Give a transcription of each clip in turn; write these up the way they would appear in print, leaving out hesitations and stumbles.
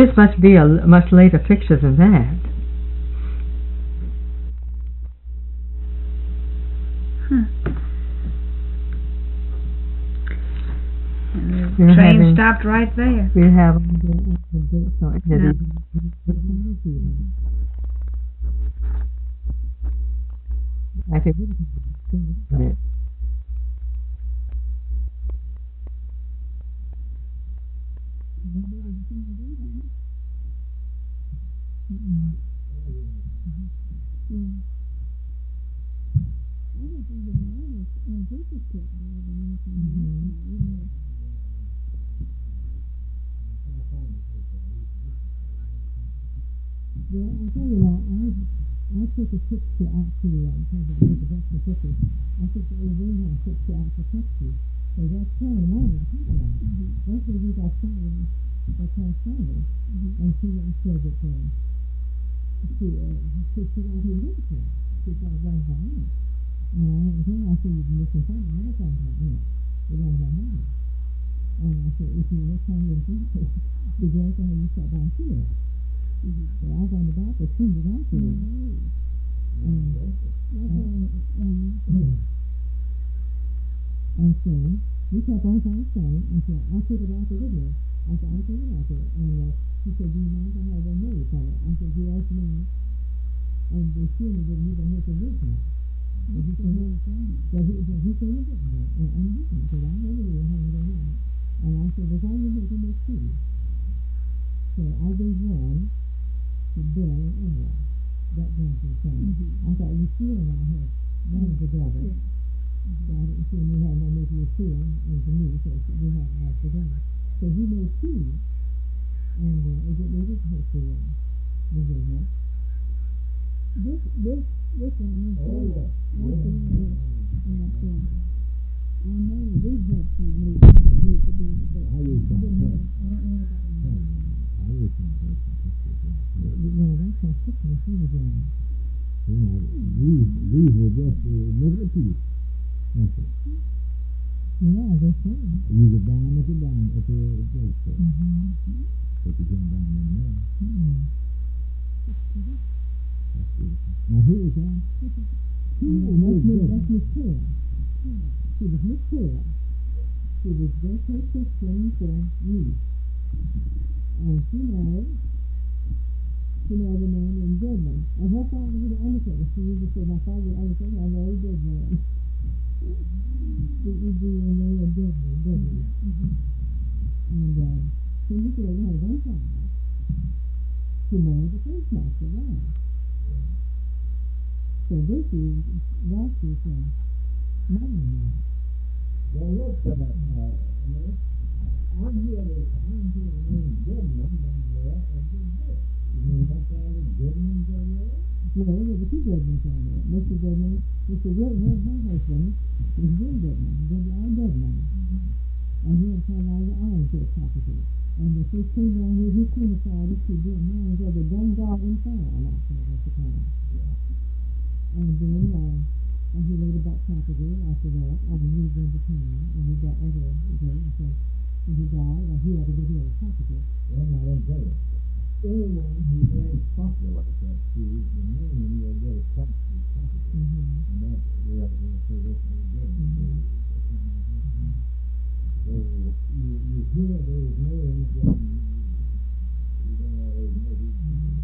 This must be a much later picture than that. And the train stopped right there. We have I think it. Well, I tell you what, I took a picture out to the pictures. I took the original picture out to Pepsi. So that's kind of money I talk about. That's where we got started. That's how it started. And she went and said that she got here with her. She got one by it. And I went and told her, I said, you've been missing something. I was talking about me. It was my money. And I said, if you were trying to do it, the girl said, you sat down here. So I was on the back, but she was out there. And so we kept on trying to say, and so I took it out there with her. I said, I'll take it out there. And she said, do you mind if I have one made from it? I said, yes, ma'am. And the student didn't even hear from this one. But he said, he said, it didn't work. And I'm listening, because I never knew how it was going on. And I said, well, why you make it make two? So I gave one to Bill and Ella. That going to the same. I thought you two and I had one together. So I didn't see we had no maybe a two and to me, so we had ours together. So he made two, and it was her to original. This one is I know we had some need to be there. I don't know about it. Yeah, that's my sister. She was young. You know, these were just middle piece. Yeah, I guess so. You could dime at the drugstore. But you can't dime in there. That's beautiful. Now here is that. That's Miss Pearl. She was Miss Pearl. She was just her sister and me. And she married a man named Goodman. And her father was an undertaker. She used to say, my father was an undertaker, I married Goodman. Goodman. And she was there and had one child. She married the postmaster, right? So this is Ross's mother-in-law. Well, look, I'm here to name Goodman down there and good. You mean her family Goodman's down there? No, there were two Goodmans down there. Mr. Goodman, her husband was Jim Goodman, Goodman. And he had come out of the Ironshore property. And the first came down here, he qualified to do a marriage of the Dungarden farm out there at the time. And then he later bought property after that, and moved into town, and he got other great, and so when he died, he had to get rid of property. Well, I don't tell you. Anyone who marries property like that, the man will get a property. And that, they'll say this is good. So you hear those names that you don't always know these people.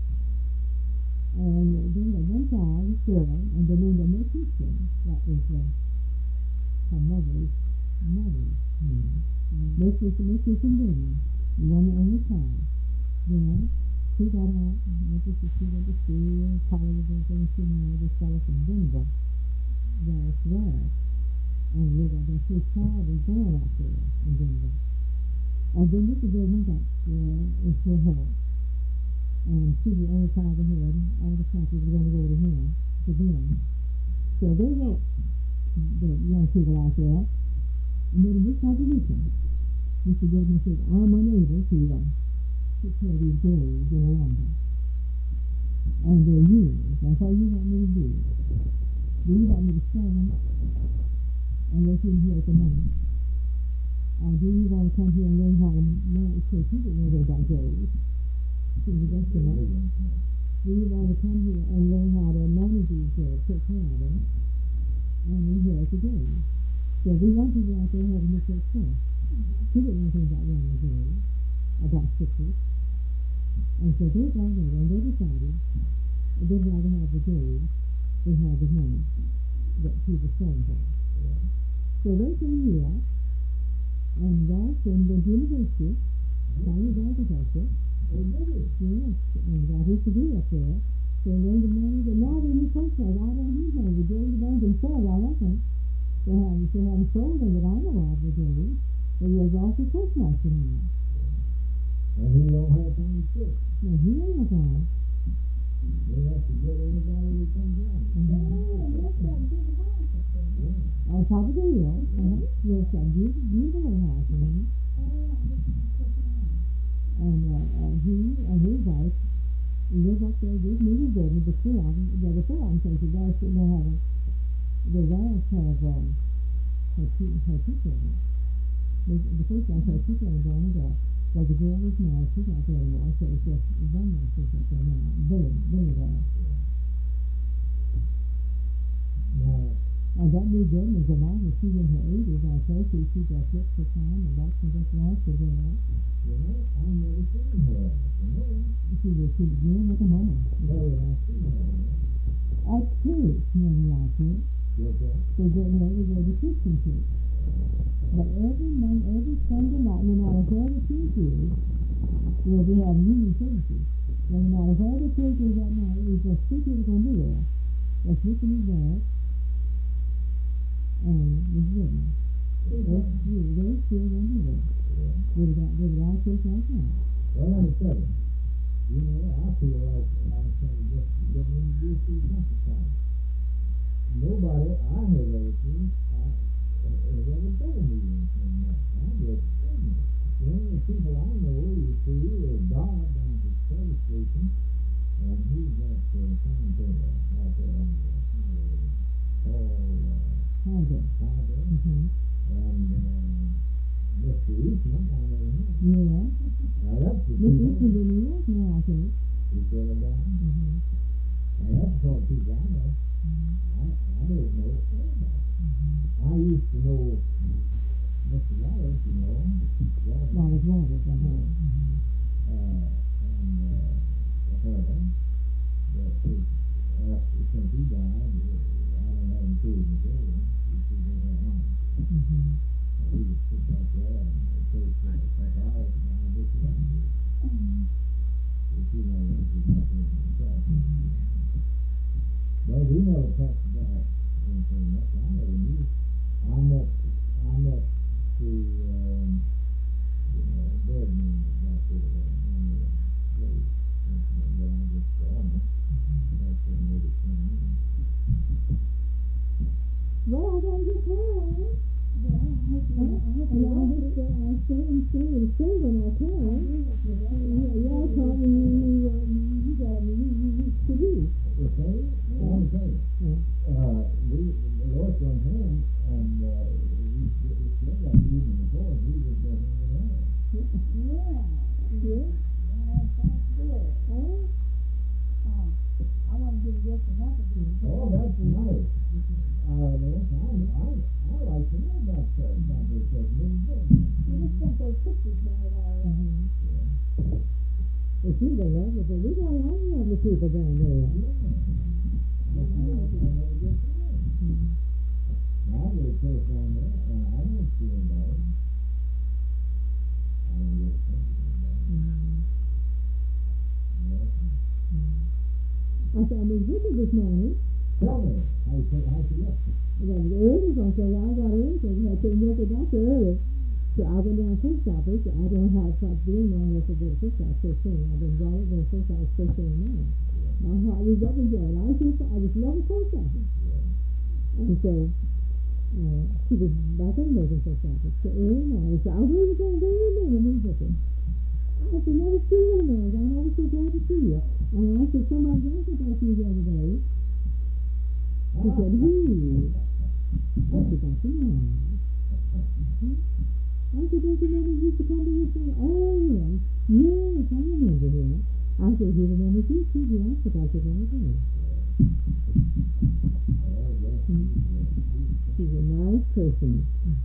And then at one time, girl, and the name of my sister, that was her mother's name. My sister Goodman, the one that only child. You know, she got out, my sister, she went to school, college, and things, she married this fellow from Denver, Ralph West. And their first child was born out there in Denver. And then Mr. Goodman got into her. And she was the only child they had. All the property was going to go to him, to them. So they wrote the young people out there and made a big proposition. Mr. Goodman said, I'm unable to take care of these girls in London. And they're yours. That's all you want me to do. Do you want me to sell them and let you inherit the money? Or do you want to come here and learn how to manage, because you didn't know about girls? in the restaurant. We want to come here and learn how to manage these take care of them, and inherit the game. So we want people out there having this success. She didn't know things about running a game, about sixes. And so they got there and they decided they'd rather have the game than have the money that she was selling for. So they came here and Ross went to university, studied agriculture. Yes, and got his degree up there. So they learned to manage, and now they're new coaches. I don't know the Jerry Bank themselves, I reckon. They haven't sold them, but I know of the Jerry. But he has also Toastmaster now. And he don't have time to sit. No, he ain't have time. They have to get anybody who comes in. On top of the hill. Yes, that beautiful old house. And he and his wife live up there with me and David, the three of them. The four of them say the wife have her two children. The first wife had two children born and girl. But the girl is married, she's not there anymore, so it's just one man she's up there now. Billy there. And that new girl is a man, she's in her 80s, I tell you, she just looks the time and that's just like the girl. I've never seen her. She's doing at the moment. At church, many like it. They're getting ready to go to Christian church. But every Sunday night, no matter where the church is, we have union services. And no matter where the church is that night, there's just two people going to be there. That's Richard and Brad, and Miss Whitney. They're still going to be there. They were out church last night. Well, let me tell you. I feel like I'm trying to just get introduced to the countryside. Nobody I have ever seen has ever told me anything like that. I'm just ignorant. The only people I know, you see, is Dodd down at the service station, and he's at the cemetery out there on the Highway. And Mr. Eastman, I know him. Yeah. Now that's the Mr. Eastman's in New York now, I think. He's still down? And that's the sort of people I know. I don't know anybody. I used to know Mr. Wallace, Wallace, and her. But since he died, I don't have any kids to go. She don't have money. We just sit back there and take hours and I did what I did. But she never did nothing herself. But we never talked about anything much. I never knew. I met the Birdman back there on the place. But I just saw him. That's when they came in. Well, I don't get tired. I stay when I can. Y'all taught me you got me, you used to do. Okay? I'll tell you. Lois went home, and we slept like evening before, and we just went home with her. Yeah. That's good. I want to give you some help again. Oh, that's nice. I like to know about this. You just got those pictures made already. If you don't love it, we got a lot of lovely people down there. I go to church down there, and I don't see anybody. I don't get a chance to anybody. I saw Miss Richard this morning. Tell me, how she left? It was early, so I got early, so I couldn't work it out early. So I went down to the post office. I don't have what's doing wrong unless I go to the post office first thing. I've been brought up to the post office first thing now. My heart was up and down. I just love the post office. And so she was back in the post office. So early morning, so I was really going to go in there and meet with her. I said, never see you there. I'm always so glad to see you. And I said, somebody else about you the other day. She said, who? I said, that's the man. I said, don't you remember you used to come to this thing? Oh, yes. Yes, I remember him. I what you're going to do. She's a nice person.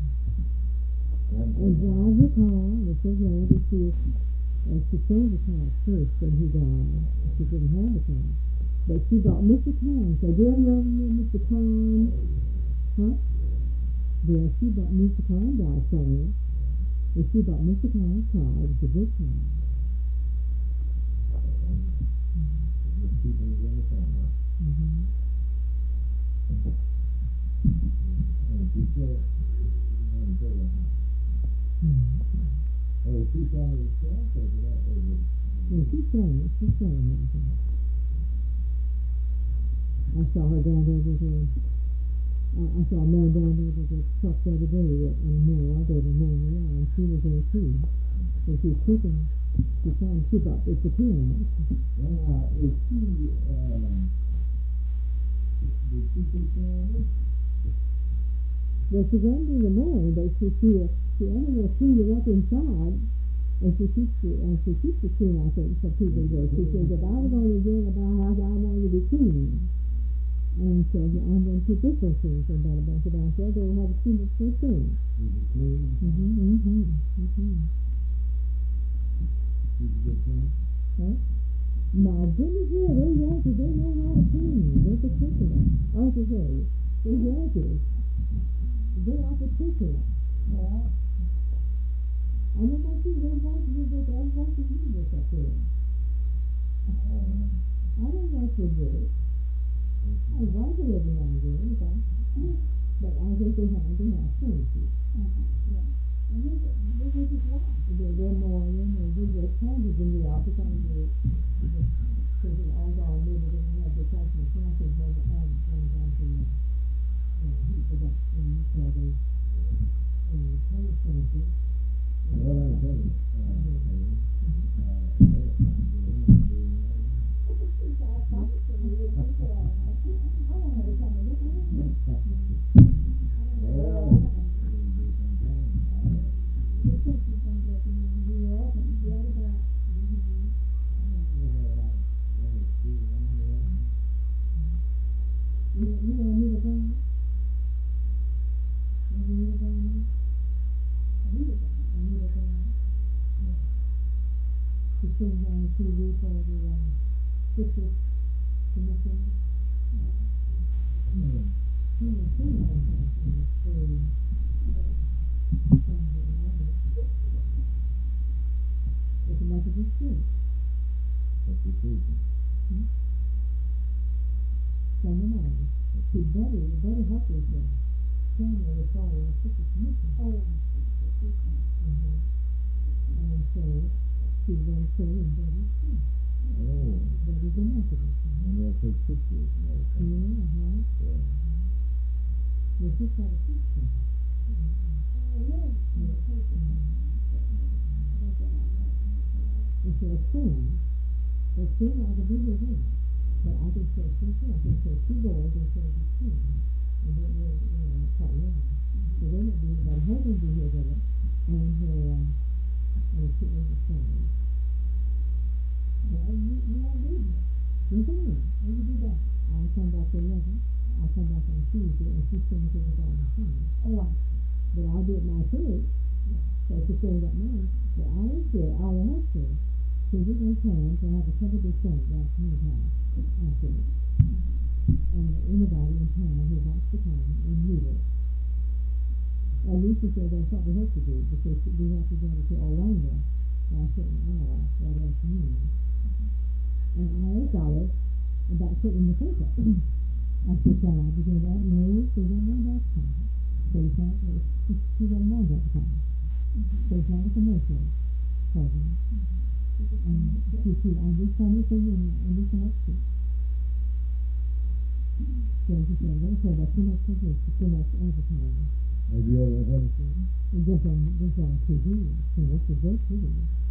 And drives a car. We're so glad that she sold the car first when he died. She didn't have the car. But she bought Mr. Khan. So, do you ever know Mr. Khan? Huh? Yeah, she bought Mr. Khan died somewhere. But she bought Mr. Khan's car. It was a good car. People in the family. And she still wanted to go to house. Oh, she's selling it herself, or that was it? Yeah, she's selling it. She's selling it. I saw her down there with her. I saw a man down there with a truck the other day in Moore. I go to Moore, and she was there too. So she's cooking. She's trying to keep up with the team. Well, is she, did she take care of it? Well, she doesn't do the mowing, but she will clean it up inside, and she keeps the clean, I think, for people to go. She says, if I was going to get about a house, I want it to be clean. And so I'm going to put this one clean, so about a bunch of downstairs, they'll have to clean it first thing. Is it clean? She's a good clean? Huh? My goodness, yeah, they're Yankees, they know how to clean. They're particular. I have to tell you, they're Yankees. They are particular. Yeah. I know my kids, they're watching this, I'm watching this up there. I don't watch the work. I watch it every now and then, but I guess they have tendencies. Yeah. And they just watch. They're more, there's changes in the office. Because all gone, maybe they don't have the customer traffic, but going down to heat production, so they changes. Well, I'll tell you. Have you ever had a thing? Just on TV. It's a great TV.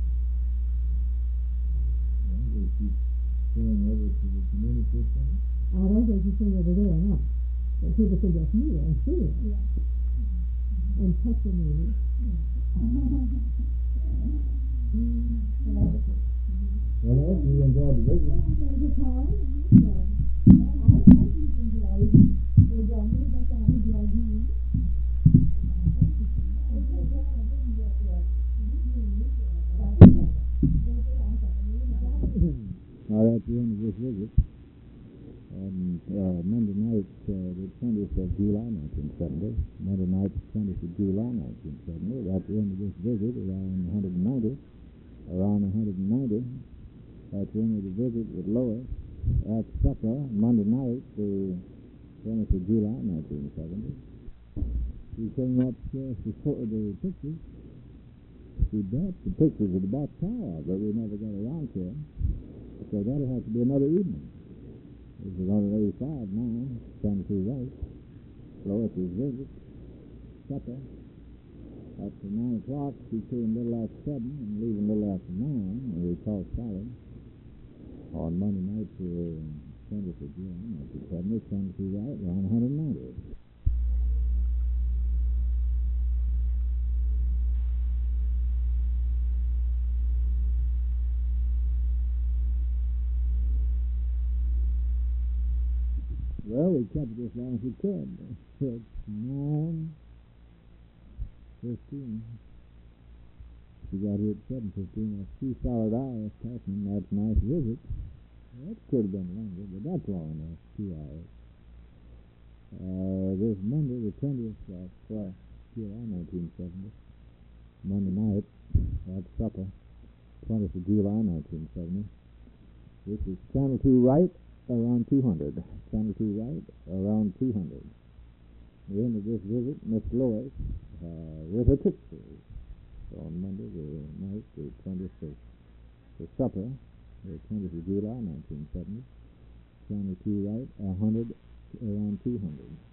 Well, is she going over to the community center? I don't think she's sing over there or not. But people can just meet her and see her. Yeah. And touch the movie. Well, I actually enjoyed the visit. I had a good time. I hope you enjoyed it. Enjoyed me as much as I enjoyed you. Now that's the end of this visit. On Monday night, the 20th of July, 1970. Monday night, 20th of July, 1970. That's the end of this visit, around 190. That's the end of the visit with Lois at supper, Monday night, the 20th of July, 1970. We came upstairs to photo the pictures. We brought the pictures of the box tower, but we never got around to them. So that'll have to be another evening. This is 185 now, 22 right. Lois's visit, supper. After 9 o'clock, she came a little after 7 and leaving a little after 9, and we talked solid. On Monday night, the 20th of July, 1970, 22 right, around 190. Well, we kept it as long as we could. It's 9:15. She got here at 7:15. That's 2 solid hours talking. That's a nice visit. That could have been longer, but that's long enough. 2 hours. This Monday, the 20th of July, 1970. Monday night, at supper, 20th of July, 1970. This is Channel 2 right, around 200. Channel 2 right, around 200. The end of this visit, Miss Lois, with her pictures. On Monday, the night, the 20th of the supper, the 20th of July, 1970. Channel 2 right, 100, around 200.